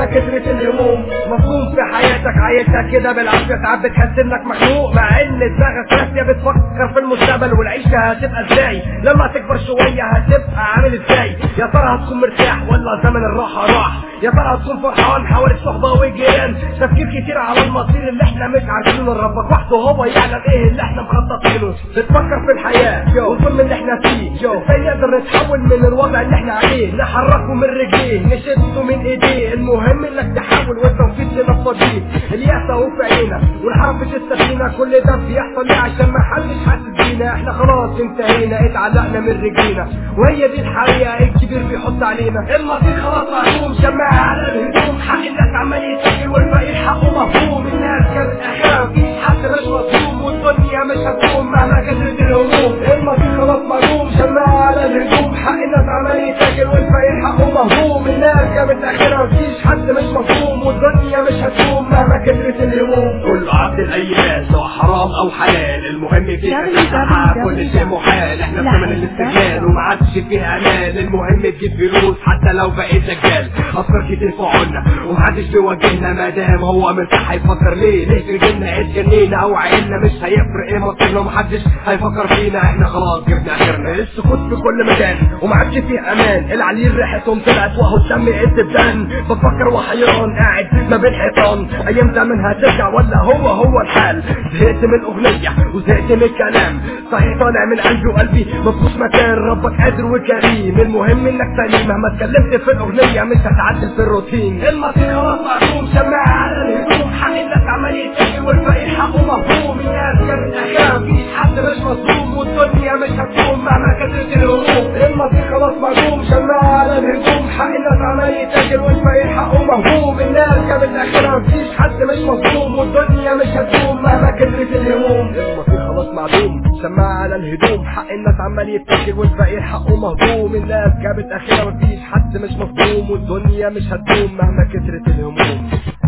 كترت الهموم. مفهوم في حياتك عايشها كده بالعافية، ساعات بتحس انك مخنوق مع ان دماغك راسية بتفكر في المستقبل والعيشة هتبقى ازاي لما تكبر شوية، هتبقى عامل ازاي؟ يا ترى هتكون مرتاح ولا زمن الراحة راح؟ يا ترى هتكون فرحان حوالي الصحبة والجيران؟ تفكير كتير على المصير اللي احنا مش عارفينه، ربك وحده هو يعلم ايه اللي احنا مخططينه. بتفكر في الحياة والظلم اللي احنا فيه، ازاي نقدر نتحول من الوضع اللي احنا عليه، نحركه من رجليه نشده من ايديه. المهم انك تحاول والتوفيق لنفضيه. اليأس اهو في عينك والحرب في السفينة، كل ده بيحصل ليه؟ عشان ما حدش حاسس بينا. احنا خلاص انتهينا، اتعلقنا من رجلينا، وهي دي الحقيقة الكبير بيحط علينا. المصير خلاص مهزوم، شماعة على الهدوم، حق الناس عمال يتسجل والباقي حقه مفهوم. الناس كانت اخرها مفيش حد مش مظلوم، والدنيا مش هتقوم مهما كترت الهموم. المصير خلاص مهزوم، شماعة على الهدوم، حق الناس عمال يتسجل والباقي حقه مفهوم. الناس كانت اخرها مفيش حد مش مظلوم، والدنيا مش هتقوم مهما كترت الهموم. كله عبد الايام سواء حرام او حلال، المهم فيك تسعى كل شيء محال. احنا في زمن الاستغلال وما عادش فيه امان، المهم تجيب فلوس حتى لو بقيت دجال. افكار كتير في عنا ومحدش بيواجهنا، مادام هو مرتاح هيفكر ليه؟ ليه في رجلنا اتجنينا او عقلنا مش هيفرق ايه مصيرنا، ومحدش هيفكر فينا. احنا خلاص جبنا اخرنا، السكوت في كل مكان وما عادش فيه امان. العليل ريحتهم طلعت وهو الدم الدبان. بفكر وحيران قاعد ما بين حيطان، ايام زمن هترجع ولا هو الحال؟ زهقت من الاغنية وزهقت من الكلام، صحيح طالع من قلبي وقلبي مفيهوش مكان. ربك قادر وكريم، المهم انك سليم، مهما اتكلمت في الاغنية مش هتعدل في الروتين. المصير خلاص مهزوم، شماعة على الهدوم، حق الناس عمال يتسجل والباقي حقه مفهوم. الناس كانت اخرها مفيش حد مش مظلوم، والدنيا مش هتقوم مهما كترت الهموم. المصير خلاص مهزوم، شماعة على الهدوم، حق الناس عمال يتسجل والباقي حقه مفهوم. الناس كانت اخرها مفيش حد مش مظلوم، والدنيا مش هتقوم مهما كترت الهموم. المصير خلاص معدوم، شماعة على الهدوم، حق الناس عمال يتسجل والباقي حقه مهضوم. الناس جابت اخرها مفيش حد مش مظلوم، والدنيا مش هتقوم مهما كترت الهموم.